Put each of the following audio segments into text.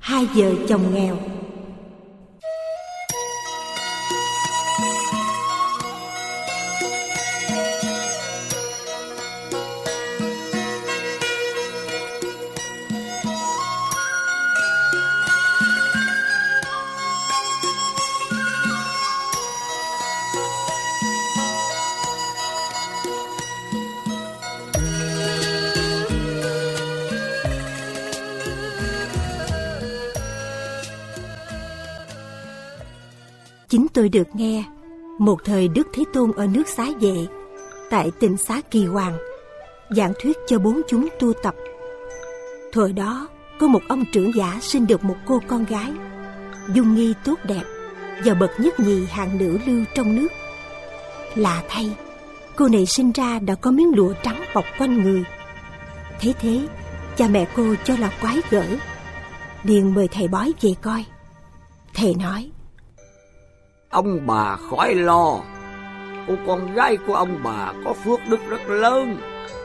Hai vợ chồng nghèo. Chính tôi được nghe một thời Đức Thế Tôn ở nước Xá Vệ, tại tỉnh Xá Kỳ Hoàng, giảng thuyết cho bốn chúng tu tập. Thời đó có một ông trưởng giả sinh được một cô con gái, dung nghi tốt đẹp và bậc nhất nhì hạng nữ lưu trong nước. Lạ thay, cô này sinh ra đã có miếng lụa trắng bọc quanh người. Thấy thế, cha mẹ cô cho là quái gở, liền mời thầy bói về coi. Thầy nói: Ông bà khỏi lo, cô con gái của ông bà có phước đức rất lớn,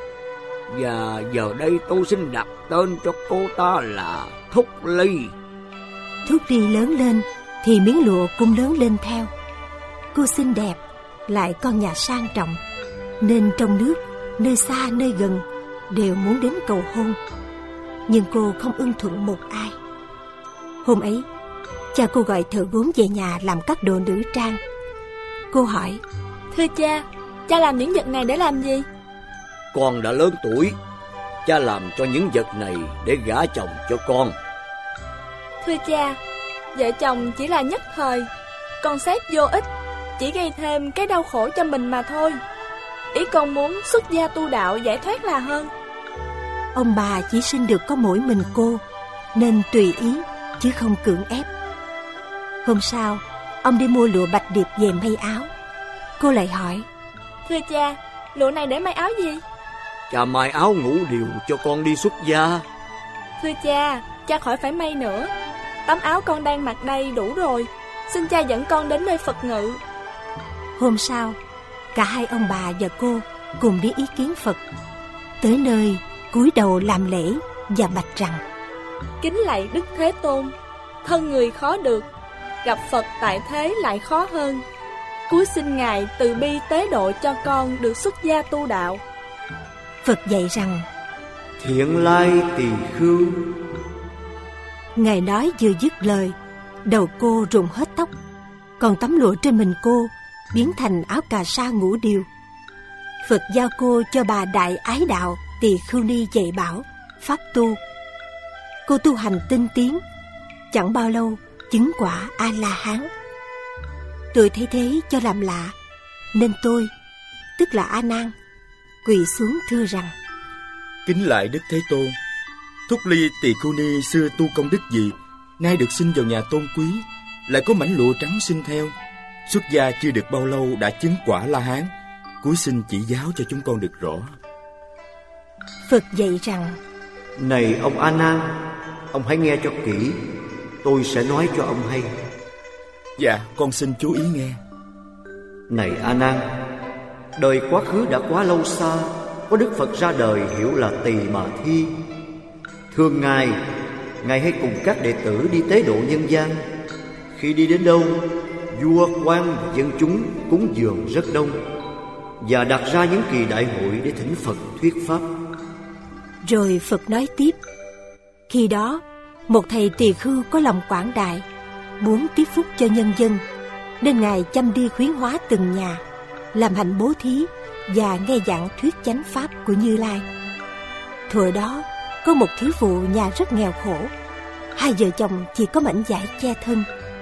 và giờ đây tôi xin đặt tên cho cô ta là Thúc Ly. Thúc Ly lớn lên thì miếng lụa cũng lớn lên theo. Cô xinh đẹp, lại con nhà sang trọng, nên trong nước, nơi xa nơi gần đều muốn đến cầu hôn. Nhưng cô không ưng thuận một ai. Hôm ấy, cha cô gọi thợ gốm về nhà làm các đồ nữ trang. Cô hỏi: Thưa cha, cha làm những vật này để làm gì? Con đã lớn tuổi, cha làm cho những vật này để gả chồng cho con. Thưa cha, vợ chồng chỉ là nhất thời, con xét vô ích, chỉ gây thêm cái đau khổ cho mình mà thôi. Ý con muốn xuất gia tu đạo giải thoát là hơn. Ông bà chỉ sinh được có mỗi mình cô, nên tùy ý chứ không cưỡng ép. Hôm sau, ông đi mua lụa bạch điệp về may áo. Cô lại hỏi: Thưa cha, lụa này để may áo gì? Cha may áo ngủ điều cho con đi xuất gia. Thưa cha khỏi phải may nữa. Tấm áo con đang mặc đây đủ rồi. Xin cha dẫn con đến nơi Phật ngự. Hôm sau, cả hai ông bà và cô cùng đi ý kiến Phật. Tới nơi, cúi đầu làm lễ và bạch rằng: Kính lạy Đức Thế Tôn, thân người khó được, gặp Phật tại thế lại khó hơn. Cúi xin Ngài từ bi tế độ cho con được xuất gia tu đạo. Phật dạy rằng: Thiện lai tỳ khưu. Ngài nói vừa dứt lời, đầu cô rụng hết tóc, còn tấm lụa trên mình cô biến thành áo cà sa ngũ điều. Phật giao cô cho bà Đại Ái Đạo Tỳ Khưu Ni dạy bảo pháp tu. Cô tu hành tinh tiến, chẳng bao lâu chứng quả A La Hán. Tôi thấy thế cho làm lạ, nên tôi, tức là A Nan, quỳ xuống thưa rằng: Kính lạy Đức Thế Tôn, Thúc Ly Tỳ Khưu Ni xưa tu công đức gì, nay được sinh vào nhà tôn quý, lại có mảnh lụa trắng sinh theo. Xuất gia chưa được bao lâu đã chứng quả La Hán, cúi xin chỉ giáo cho chúng con được rõ. Phật dạy rằng: Này ông A Nan, ông hãy nghe cho kỹ, tôi sẽ nói cho ông hay. Dạ, con xin chú ý nghe. Này A Nan, đời quá khứ đã quá lâu xa, có Đức Phật ra đời hiệu là Tỳ Mà Thi. Thường ngày, Ngài hay cùng các đệ tử đi tế độ nhân gian. Khi đi đến đâu, vua quan dân chúng cúng dường rất đông, và đặt ra những kỳ đại hội để thỉnh Phật thuyết pháp. Rồi Phật nói tiếp: Khi đó, một thầy tỳ khưu có lòng quảng đại, muốn tiếp phúc cho nhân dân, nên Ngài chăm đi khuyến hóa từng nhà, làm hạnh bố thí và nghe giảng thuyết chánh pháp của Như Lai. Thuở đó, có một thiếu phụ nhà rất nghèo khổ, hai vợ chồng chỉ có mảnh vải che thân.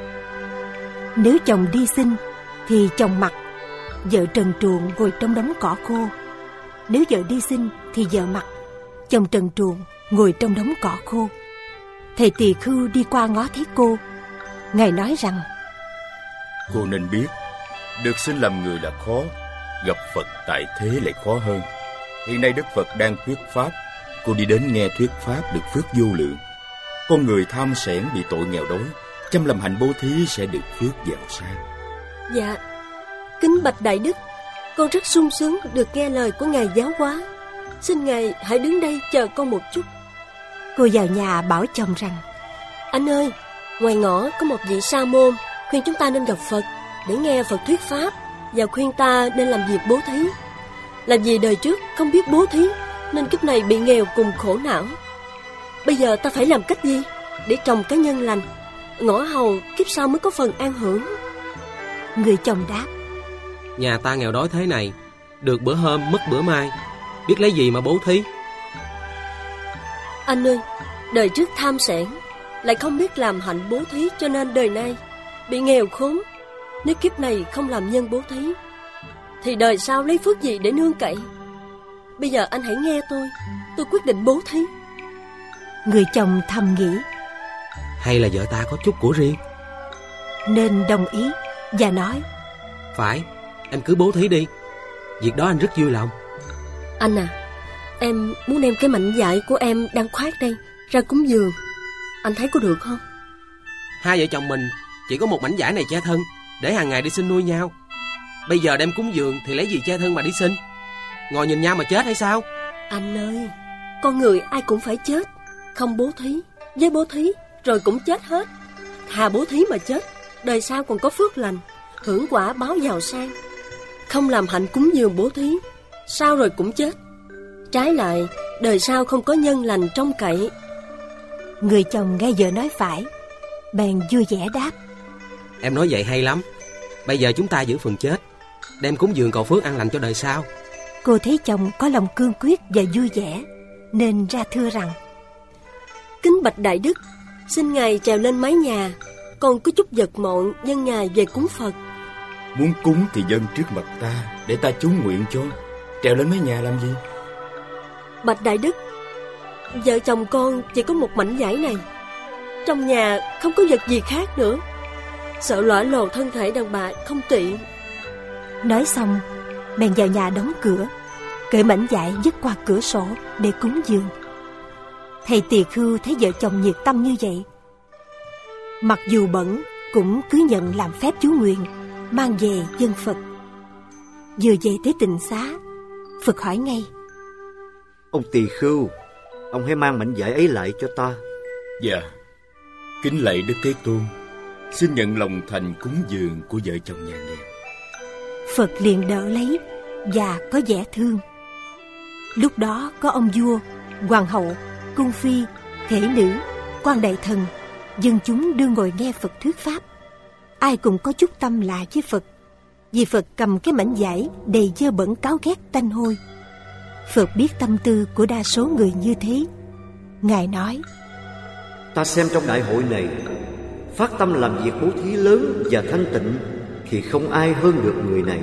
Nếu chồng đi sinh thì chồng mặc, vợ trần truồng ngồi trong đống cỏ khô. Nếu vợ đi sinh thì vợ mặc, chồng trần truồng ngồi trong đống cỏ khô. Thầy tỳ khưu đi qua ngó thấy cô. Ngài nói rằng: Cô nên biết, được sinh làm người là khó, gặp Phật tại thế lại khó hơn. Hiện nay Đức Phật đang thuyết pháp, cô đi đến nghe thuyết pháp được phước vô lượng. Con người tham sẻn bị tội nghèo đói, chăm làm hạnh bố thí sẽ được phước giàu sang. Dạ, kính bạch Đại Đức, con rất sung sướng được nghe lời của Ngài giáo hóa. Xin Ngài hãy đứng đây chờ con một chút. Cô vào nhà bảo chồng rằng: Anh ơi, ngoài ngõ có một vị sa môn khuyên chúng ta nên gặp Phật để nghe Phật thuyết pháp, và khuyên ta nên làm việc bố thí. Làm gì đời trước không biết bố thí nên kiếp này bị nghèo cùng khổ não. Bây giờ ta phải làm cách gì để trồng cái nhân lành, ngõ hầu kiếp sau mới có phần an hưởng? Người chồng đáp: Nhà ta nghèo đói thế này, được bữa hôm mất bữa mai, biết lấy gì mà bố thí? Anh ơi, đời trước tham sẻn, lại không biết làm hạnh bố thí, cho nên đời nay bị nghèo khốn. Nếu kiếp này không làm nhân bố thí thì đời sau lấy phước gì để nương cậy? Bây giờ anh hãy nghe tôi quyết định bố thí. Người chồng thầm nghĩ: Hay là vợ ta có chút của riêng, nên đồng ý và nói: Phải, em cứ bố thí đi, việc đó anh rất vui lòng. Anh à, em muốn đem cái mảnh vải của em đang khoác đây ra cúng dường, anh thấy có được không? Hai vợ chồng mình chỉ có một mảnh vải này che thân, để hàng ngày đi xin nuôi nhau. Bây giờ đem cúng dường thì lấy gì che thân mà đi xin? Ngồi nhìn nhau mà chết hay sao? Anh ơi, con người ai cũng phải chết. Không bố thí, với bố thí rồi cũng chết hết. Thà bố thí mà chết, đời sau còn có phước lành, hưởng quả báo giàu sang. Không làm hạnh cúng dường bố thí, sau rồi cũng chết. Trái lại, đời sau không có nhân lành trông cậy. Người chồng nghe vợ nói phải, bèn vui vẻ đáp: Em nói vậy hay lắm. Bây giờ chúng ta giữ phần chết, đem cúng dường cầu phước an lành cho đời sau. Cô thấy chồng có lòng cương quyết và vui vẻ, nên ra thưa rằng: Kính bạch Đại Đức, xin Ngài trèo lên mái nhà, còn có chút vật mọn dân Ngài về cúng Phật. Muốn cúng thì dâng trước mặt ta, để ta chú nguyện cho. Trèo lên mái nhà làm gì? Bạch Đại Đức, vợ chồng con chỉ có một mảnh vải này, trong nhà không có vật gì khác nữa, sợ lõa lồ thân thể đàn bà không tiện. Nói xong, bèn vào nhà đóng cửa, cởi mảnh vải vứt qua cửa sổ để cúng dường. Thầy tỳ khưu thấy vợ chồng nhiệt tâm như vậy, mặc dù bẩn cũng cứ nhận làm phép chú nguyện, mang về dâng Phật. Vừa về tới tịnh xá, Phật hỏi ngay: Ông tỳ khưu, ông hãy mang mảnh vải ấy lại cho ta. Dạ, kính lạy Đức Thế Tôn, xin nhận lòng thành cúng dường của vợ chồng nhà nghèo. Phật liền đỡ lấy và có vẻ thương. Lúc đó có ông vua, hoàng hậu, cung phi, thể nữ, quan đại thần, dân chúng đưa ngồi nghe Phật thuyết pháp. Ai cũng có chút tâm lạ với Phật, vì Phật cầm cái mảnh vải đầy dơ bẩn cáo ghét tanh hôi. Phật biết tâm tư của đa số người như thế. Ngài nói: Ta xem trong đại hội này, phát tâm làm việc bố thí lớn và thanh tịnh thì không ai hơn được người này.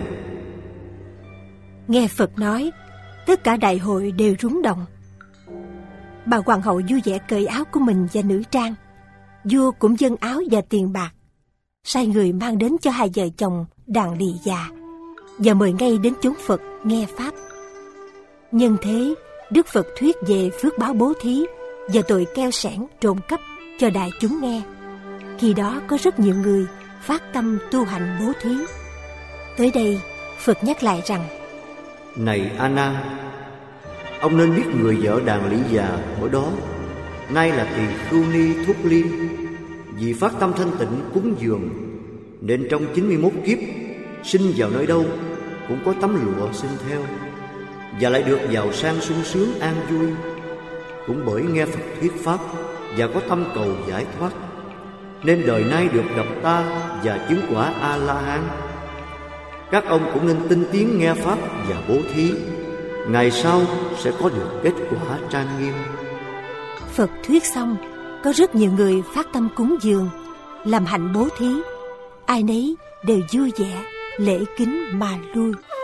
Nghe Phật nói, tất cả đại hội đều rúng động. Bà hoàng hậu vui vẻ cởi áo của mình và nữ trang. Vua cũng dâng áo và tiền bạc, sai người mang đến cho hai vợ chồng đàn lì già, và mời ngay đến chốn Phật nghe pháp. Nhân thế, Đức Phật thuyết về phước báo bố thí và tội keo sẻn trộm cắp cho đại chúng nghe. Khi đó có rất nhiều người phát tâm tu hành bố thí. Tới đây, Phật nhắc lại rằng: Này A Nan, ông nên biết người vợ đàn lĩ già ở đó nay là tỳ khưu ni Thúc Liên, vì phát tâm thanh tịnh cúng dường nên trong 91 kiếp sinh vào nơi đâu cũng có tấm lụa xin theo, và lại được giàu sang sung sướng an vui. Cũng bởi nghe Phật thuyết pháp và có tâm cầu giải thoát, nên đời nay được gặp ta và chứng quả A-la-hán. Các ông cũng nên tinh tiến nghe pháp và bố thí, ngày sau sẽ có được kết quả trang nghiêm. Phật thuyết xong, có rất nhiều người phát tâm cúng dường, làm hạnh bố thí. Ai nấy đều vui vẻ, lễ kính mà lui.